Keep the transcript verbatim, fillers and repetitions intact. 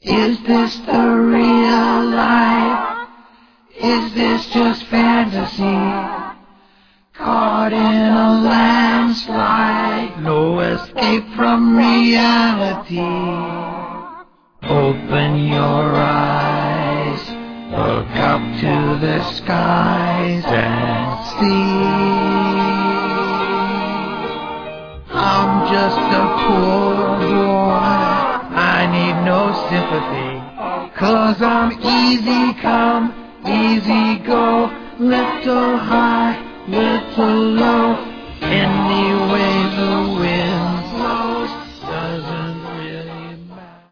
Is this the real life? Is this just fantasy? Caught in a landslide, no escape from reality. Open your eyes, look up to the skies and see. I'm just a poor boy, I need no sympathy, 'cause I'm easy come, easy go, little high, little low.